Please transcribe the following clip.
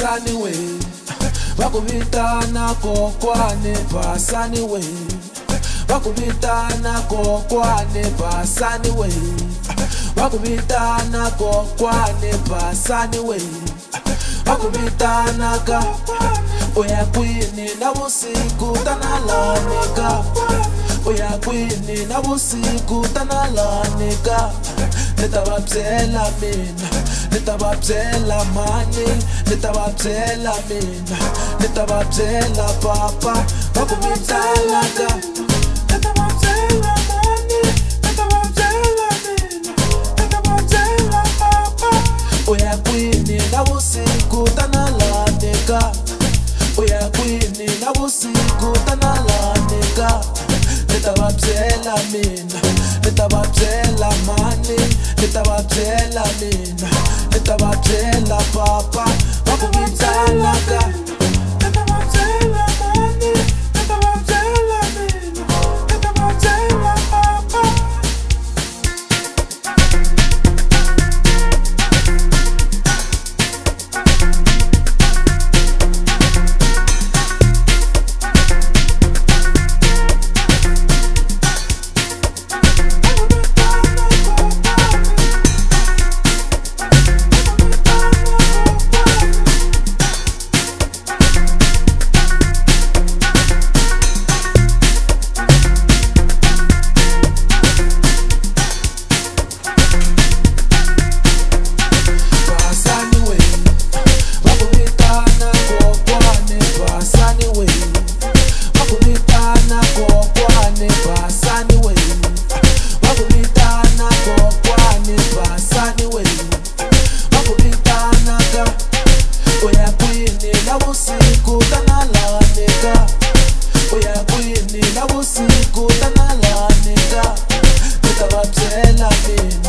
Basani we bakubitana kokwane basani we bakubitana kokwane basani we bakubitana kokwane basani we bakubitana ka oya kwini na busiku tanalanika oya kwini na busiku tanalanika nitababyela mina nitababyela mani nitababyela mina nitababyela papa bakubitana ka nitababyela mani nitababyela mina nitababyela papa oya kwini na busiku tanalanika oya kwini na busiku tanalanika nitababyela mina nitababyela mani nitababyela mina nitababyela papa bakubitana ka nitababyela mani nitababyela mina nitababyela papa Oya kwini na busiku tanalanika nitababyela mina